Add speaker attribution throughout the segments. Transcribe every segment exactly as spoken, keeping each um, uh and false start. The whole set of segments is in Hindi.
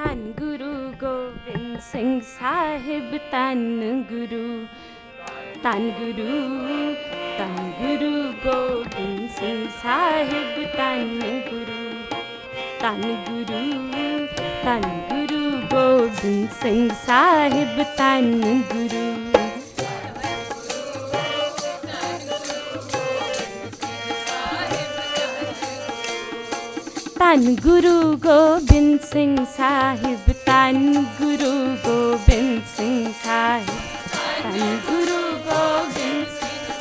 Speaker 1: ਧੰਨ ਗੁਰੂ ਗੋਬਿੰਦ ਸਿੰਘ ਸਾਹਿਬ ਧੰਨ ਗੁਰੂ ਧੰਨ ਗੁਰੂ ਧੰਨ ਗੁਰੂ ਗੋਬਿੰਦ ਸਿੰਘ ਸਾਹਿਬ ਧੰਨ ਗੁਰੂ ਧੰਨ ਗੁਰੂ ਧੰਨ ਗੁਰੂ ਗੋਬਿੰਦ ਸਿੰਘ ਸਾਹਿਬ ਧੰਨ ਗੁਰੂ ਧੰਨ ਗੁਰੂ ਗੋਬਿੰਦ ਸਿੰਘ ਸਾਹਿਬ ਧੰਨ ਗੁਰੂ ਗੋਬਿੰਦ ਸਿੰਘ ਸਾਹਿਬ ਧੰਨ ਗੁਰੂ ਗੋਬਿੰਦ ਸਿੰਘ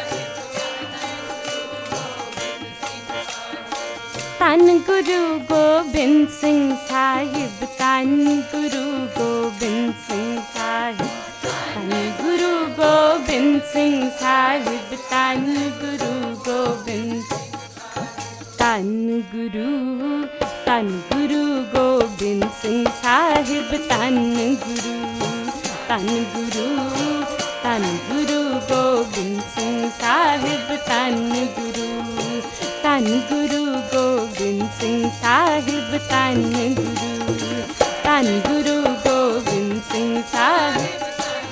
Speaker 1: ਧੰਨ ਗੁਰੂ ਗੋਬਿੰਦ ਸਿੰਘ ਸਾਹਿਬ ਧੰਨ ਗੁਰੂ ਗੋਬਿੰਦ ਸਿੰਘ ਸਾਹਿਬ ਧੰਨ ਗੁਰੂ ਗੋਬਿੰਦ ਸਿੰਘ ਸਾਹਿਬ ਧੰਨ ਗੁਰੂ ਗੋਬਿੰਦ ਧੰਨ ਗੁਰੂ ਧੰਨ ਗੁਰੂ ਗੋਬਿੰਦ ਸਿੰਘ ਸਾਹਿਬ ਧੰਨ ਗੁਰੂ ਧੰਨ ਗੁਰੂ ਧੰਨ ਗੁਰੂ ਗੋਬਿੰਦ ਸਿੰਘ ਸਾਹਿਬ ਧੰਨ ਗੁਰੂ ਧੰਨ ਗੁਰੂ ਗੋਬਿੰਦ ਸਿੰਘ ਸਾਹਿਬ ਧੰਨ ਗੁਰੂ ਧੰਨ ਗੁਰੂ ਗੋਬਿੰਦ ਸਿੰਘ ਸਾਹਿਬ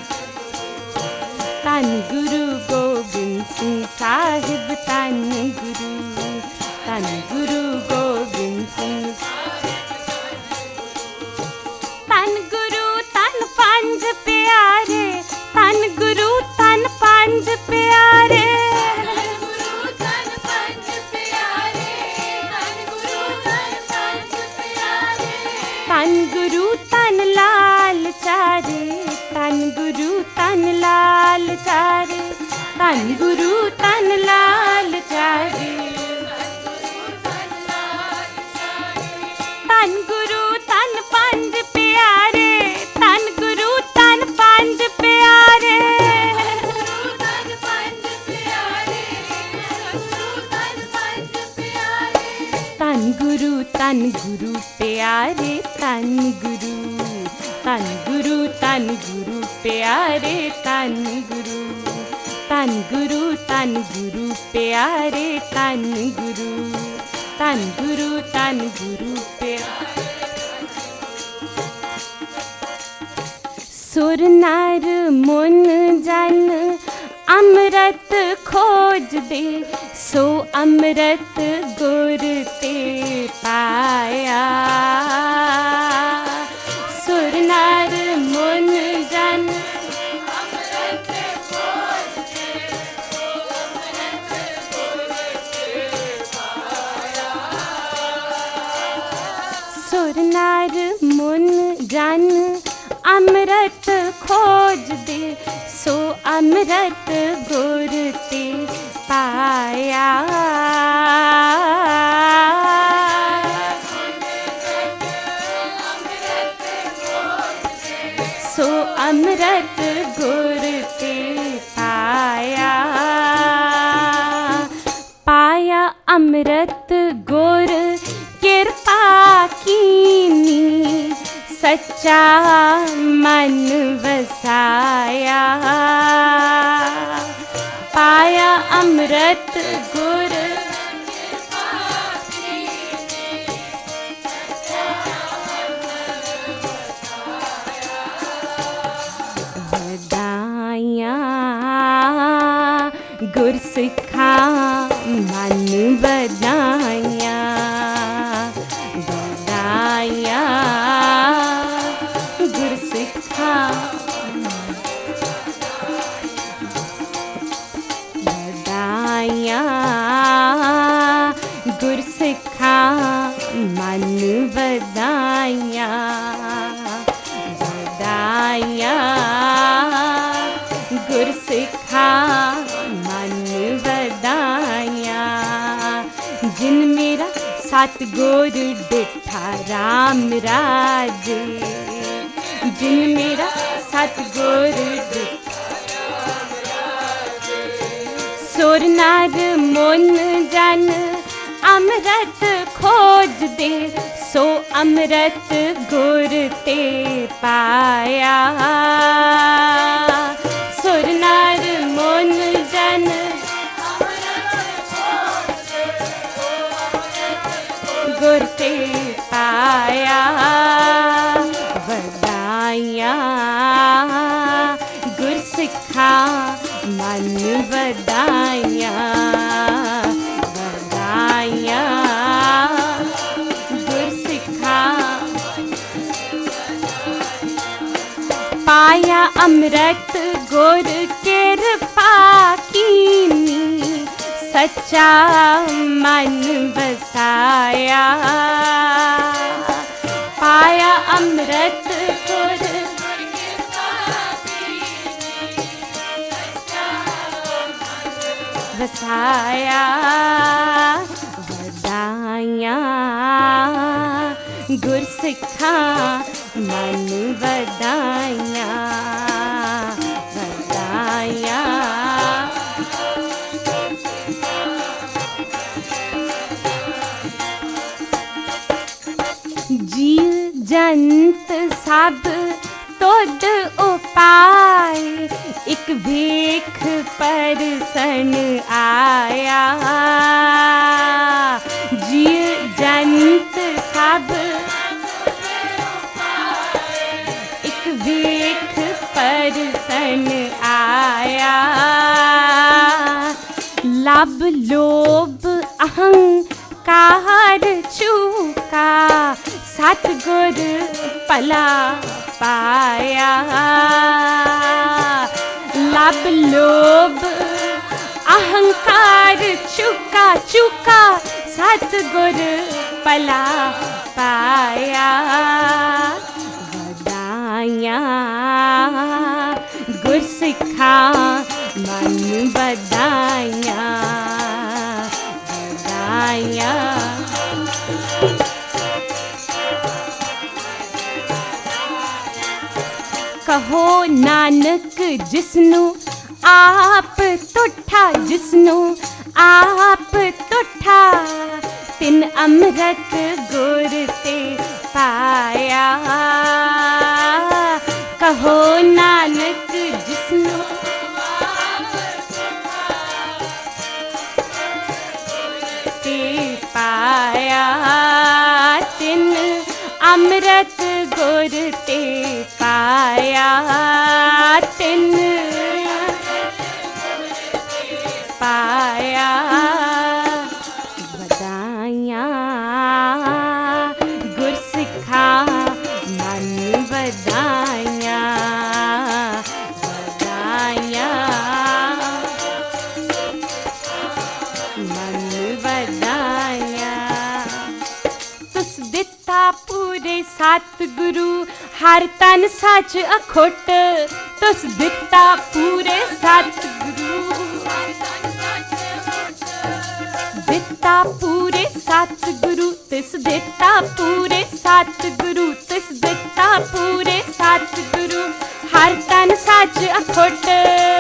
Speaker 1: ਧੰਨ ਗੁਰੂ ਗੋਬਿੰਦ ਸਿੰਘ ਸਾਹਿਬ ਧੰਨ ਗੁਰੂ ਧੰਨ ਗੁਰੂ ਗੋਬਿੰਦ ਸਿੰਘ ਧੰਨ ਗੁਰੂ ਧੰਨ ਪੰਜ ਪਿਆਰੇ ਧੰਨ ਗੁਰੂ ਧੰਨ ਪੰਜ ਪਿਆਰੇ ਧੰਨ ਗੁਰੂ ਧੰਨ ਪੰਜ ਪਿਆਰੇ ਧੰਨ ਗੁਰੂ ਧੰਨ ਪੰਜ ਪਿਆਰੇ ਧੰਨ ਗੁਰੂ ਧੰਨ ਲਾਲ ਚਾਰੇ ਧੰਨ ਗੁਰੂ ਧੰਨ ਲਾਲ ਚਾਰੇ ਧੰਨ ਗੁਰੂ ਧੰਨ ਲਾਲ ਚਾਰੇ ਧੰਨ ਗੁਰੂ ਧੰਨ ਪੰਜ ਪਿਆਰੇ ਧੰਨ ਗੁਰੂ ਧੰਨ ਪੰਜ ਪਿਆਰੇ ਗੁਰੂ ਧੰਨ ਪੰਜ ਪਿਆਰੇ ਗੁਰੂ ਧੰਨ ਪੰਜ ਪਿਆਰੇ ਧੰਨ ਗੁਰੂ ਧੰਨ ਗੁਰੂ ਪਿਆਰੇ ਧੰਨ ਗੁਰੂ ਧੰਨ ਗੁਰੂ ਧੰਨ ਗੁਰੂ ਪਿਆਰੇ ਧੰਨ ਗੁਰੂ ਧੰਨ ਗੁਰੂ ਧੰਨ ਗੁਰੂ ਪਿਆਰੇ ਧੰਨ ਗੁਰੂ ਧੰਨ ਗੁਰੂ ਧੰਨ ਗੁਰੂ ਪਿਆਰੇ ਸੁਰ ਨਰ ਮੁਨ ਜਨ ਅੰਮ੍ਰਿਤ ਖੋਜਦੇ ਸੋ ਅੰਮ੍ਰਿਤ ਗੁਰ ਤੇ ਪਾਇਆ ਸੁਰ ਨਰ ਮੁਨ ਜਨ ਅੰਮ੍ਰਿਤ ਖੋਜਦੇ ਸੋ ਅੰਮ੍ਰਿਤ ਗੁਰ ਤੇ ਪਾਇਆ ਸੁਰ ਨਰ ਮੁਨ ਜਨ ਅੰਮ੍ਰਿਤ ਖੋਜਦੇ ਸੋ ਅੰਮ੍ਰਿਤ ਗੁਰ ਤੇ ਪਾਇਆ ਸੋ ਅੰਮ੍ਰਿਤ ਗੁਰ ਤੇ ਪਾਇਆ ਪਾਇਆ ਅੰਮ੍ਰਿਤ ਗੁਰ ਕਿਰਪਾ ਕੀਨੀ सच्चा मन वसाया पाया अमृत गुर बधाइयाँ गुर सिखा मन बधाइयाँ बधाइयाँ गुर सिखा बधाइयाँ गुर सिखा मन बधाइयाँ बधाइयाँ गुर सिखा मन बधाइयाँ जिन मेरा सतगुर डिठा राम राज जिन मेरा सतगुर सुर नर मुन जन अमृत खोज दे सो अमृत गुर ते पाया सुर नर मुन जन गुर ते पाया पाया अमृत गुर कृपा कीनी, सच्चा मन बसाया। पाया अमृत गुर बसाया। वदाइयां गुर सिखा मन वदाइयां, वदाइयां। जीव जंत सब तुद उपाय, एक भेख परसन आया। जीव जंत सब एक भेख परसन आया। लब लोभ अहंकार चूका, सतगुर पला पाया। लब लोभ अहंकार चूका, चूका सतगुर पला पाया। वदाइयां गुर सिखा मन वदाइयां, वदाइयां। कहो नानक जिसनु आप तुठा, जिसनु आप तुठा, तिन अमृत गुर ते पाया। कहो नानक जिसनु ते पाया, तिन अमृत गुर ते पाया। तिन पाया। वदाइयां गुर सिखा मन वदाइयां, वदाइयां मन वदाइयां। तुस दिता पूरे सतगुरु हर तन सच अखुट, तुस दिता पूरे सतगुरु, दिता पूरे सतगुरु, तिस दिता पूरे सतगुरु, तिस दिता पूरे सतगुरु हर तन सच अखुट।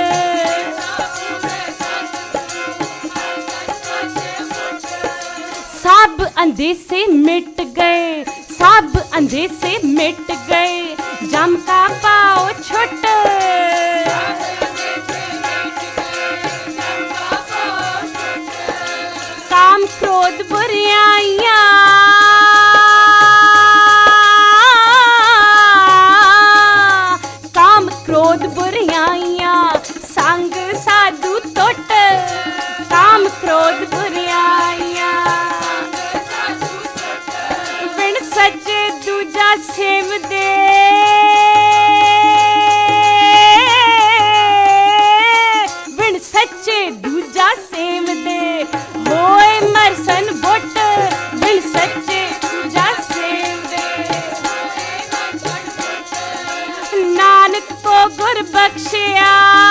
Speaker 1: सब अंदेसे मिट गए, सब अंदेसे मिट गए, जम का पाओ छुट। काम क्रोध बुराइयां, काम क्रोध बुराइयां, संग साधु टुट। काम क्रोध बुराइयां, बिन सच्चे दूजा सेव दे। बिन सच्चे दूजा सेव दे, होए मरसन बुट। बिन सच्चे दूजा सेव दे, नानक को गुर बख्शिया।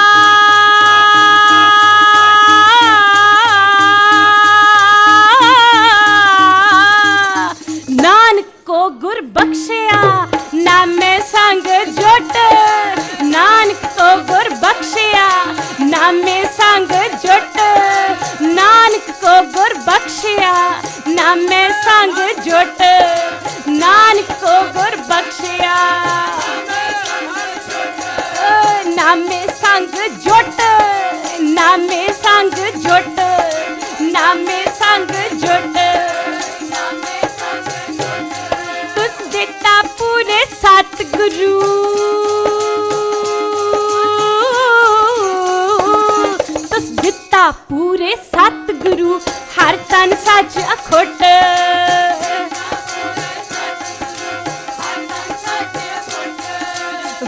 Speaker 1: नानक को गुर बख्शिया, नामे संग जुट। नानक को गुर बख्शिया, नामे संग जुट। नानक को गुर बख्शिया, नामे संग जुट। नानक को गुर बख्शिया, नामे संग जुट। नामे संग जुट, नामे संग जुट। तुस दिता पूरे सतगुरु, तुस दिता पूरे सतगुरु हर तन सच अखुट।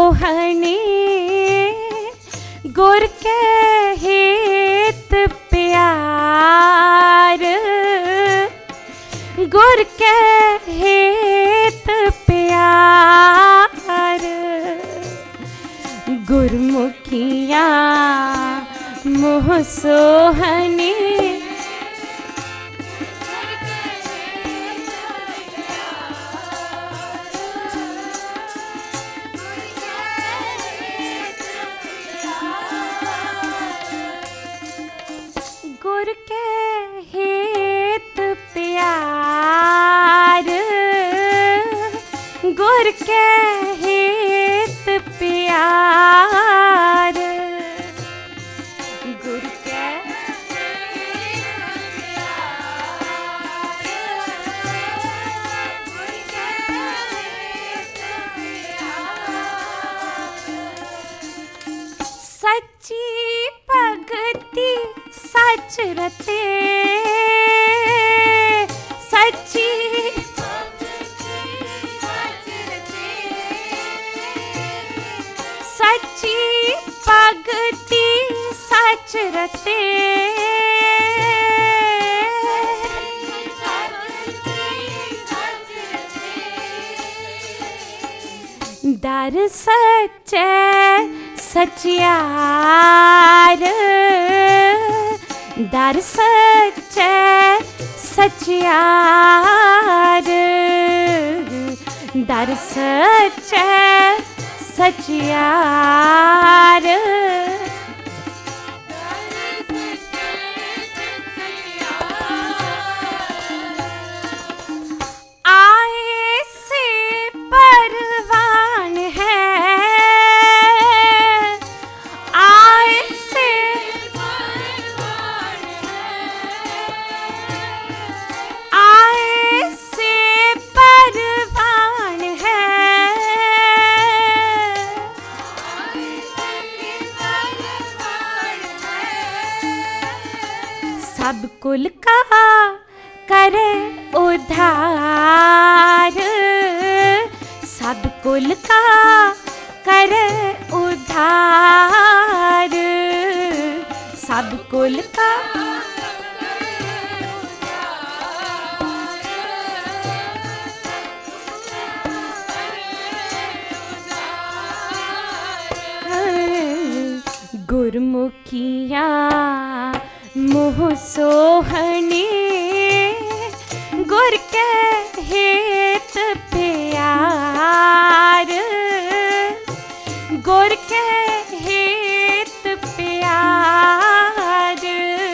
Speaker 1: सोहनी गुर के हित प्यार, गुर के हित प्यार, गुरमुखिया मोह सोहनी। गुर के हित प्यार, गुर के हित प्यार, गुर के सच्ची भगती सच रते, सच्ची सच्ची भगती सच रते, दर सच्चे सचियार, दर सच्चे सचियार, दर सच्चे सचियार। आए से परवान है, आए से आए से परवान है, सब कुल का करे उद्धार, सब कुल का करे उद्धार, सब कुल का गुरमुखिया मोह सोहनी गुर के हित प्यार, गुर के हित प्यार,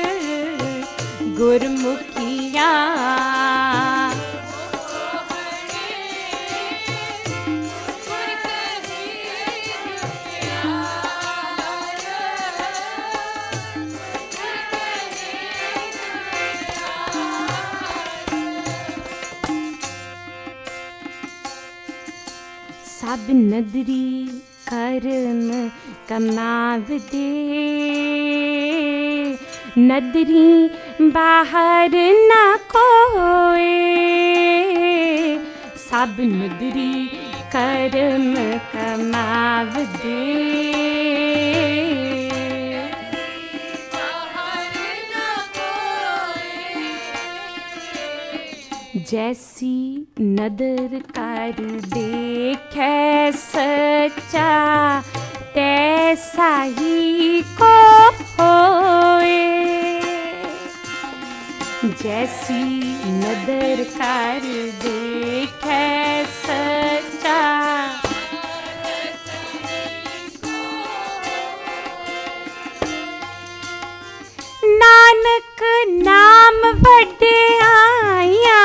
Speaker 1: गुरमुखिया सब नदरी कर्म कमाव दे, नदरी बाहर ना कोई, सब नदरी कर्म कमाव दे, जैसी नदर कर देखे सच्चा तैसा ही को होए, जैसी नदर कर देखे सच्चा नानक नाम वड्डे आया,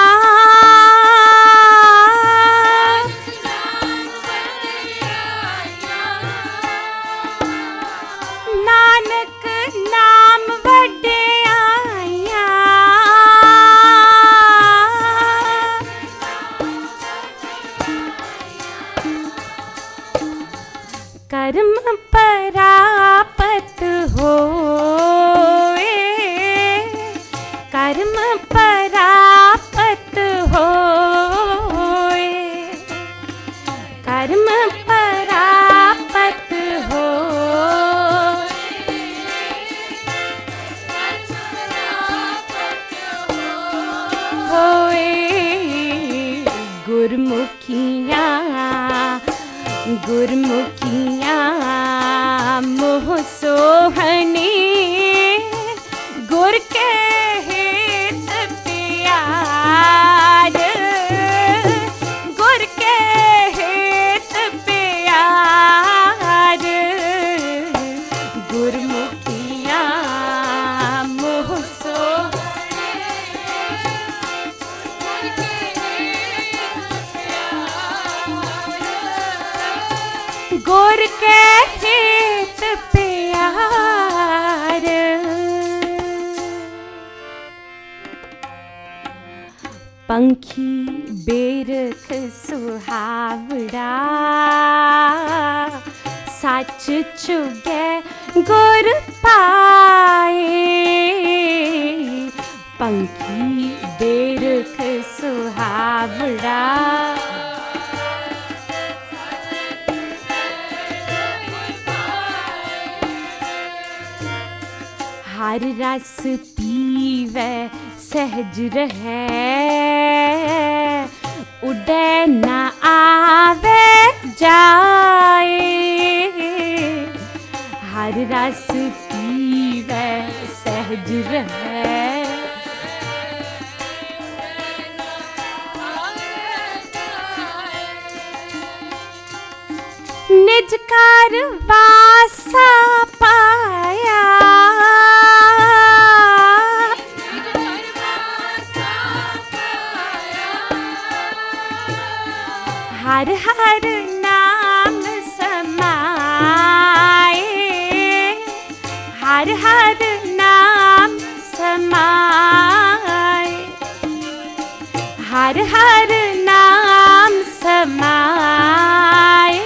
Speaker 1: नानक नाम वड्डे आया, कर्म परापत होए, कर्म परापत होए, कर्म परा गुरमुखियाँ मोह सोहनी गुर के हित प्यार गुर के हित प्यार गुरमुखियाँ मोह गुर के हित प्यार। पंखी बेरख सुहावड़ा सच चुगे गुर पाए पंखी बेरख सुहावड़ा हर रस पीवे सहज रहे उड़े न आवे जाए हर रस पीवे सहज रहे निज कार वासा पाया हर हर नाम समाए हर हर नाम समाए हर हर नाम समाए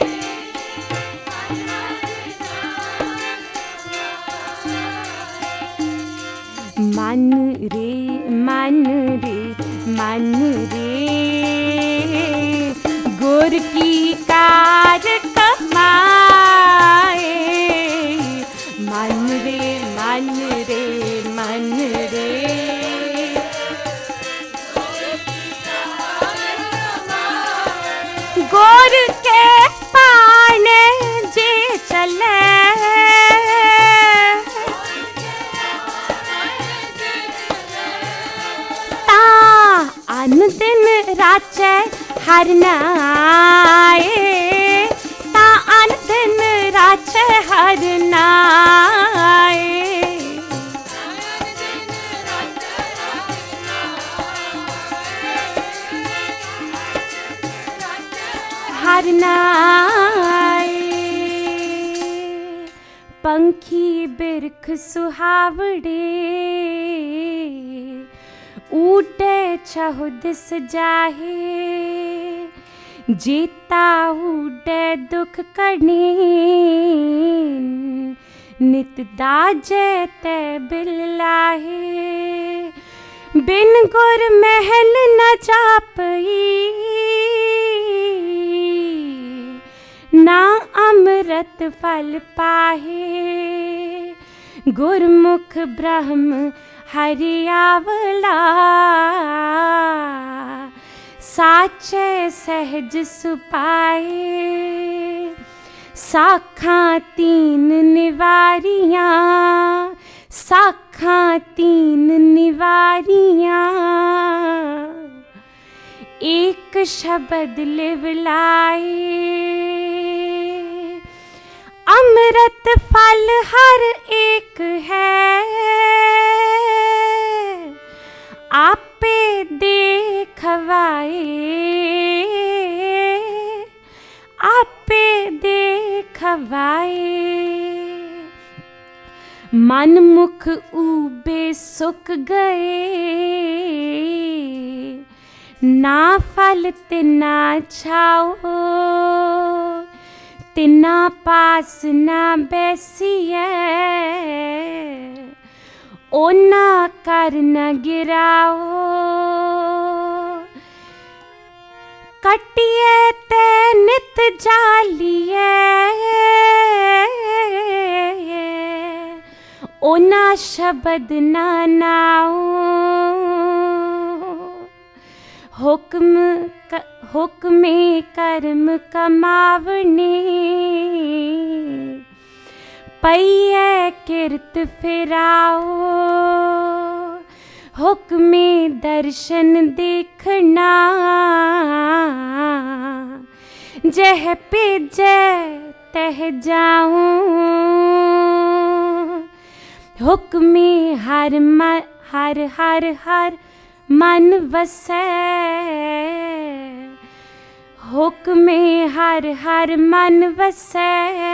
Speaker 1: मन रे मन रे मन रे गुर की कार कमाए मन रे मन रे मन रे गुर के पाने जे चले अन दिन राचे हर नाए ता अन दिन राचे हर नाए हर नाए पंखी बिरख सुहावड़े ऊटे चहुदिस जाहे जीता ऊटे दुख कनीन नित दाजे ते बिल लाहे बिन गुर महल न जापई ना अमृत फल पाहे गुरमुख ब्रह्म हरियावला साचे सहज सुपाए साखा तीन निवारियां साखा तीन निवारियां एक शब्द लिवलाए अमृत फल हर एक है आपे देखवाए आपे देखवाए मन मुख ऊबे सुख गए ना फल तिना छाओ तिना पास ना बैसिए ओना कर न गिराओ कटिए ते नित जालिए ओना शब्द ना नाओ हुक्म हुक्मे कर्म कमावने पईए किरत फिराओ हुक्मे दर्शन देखना जह पेजै तह जाऊं हुक्मे हर मन हर हर हर मन वसै हुक्मे हर हर मन वसै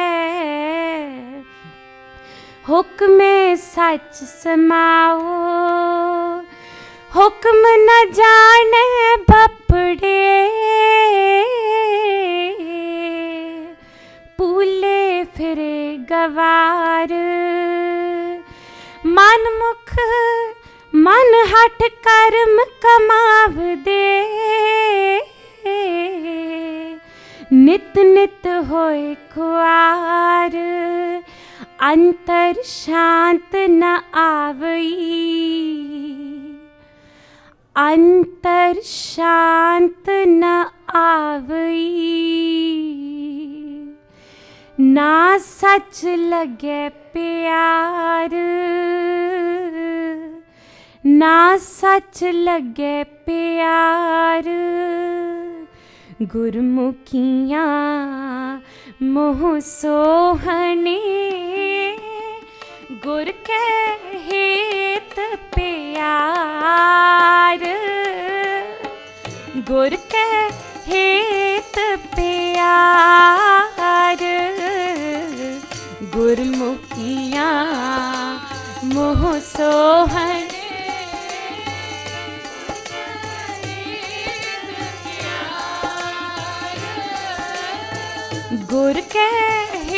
Speaker 1: हुक्मे सच समाओ हुक्म न जाने बपड़े पूले फिरे गवार मन मुख मन हट कर्म कमाव दे नित नित होए खुआर अंतर शांत न आवई अंतर शांत न आवई ना सच लगे प्यार ना सच लगे प्यार गुरमुखियाँ मोह सोहने गुर के हेत प्यार गुर के हेत प्यार गुरमुखियाँ मोह सोहने गुर के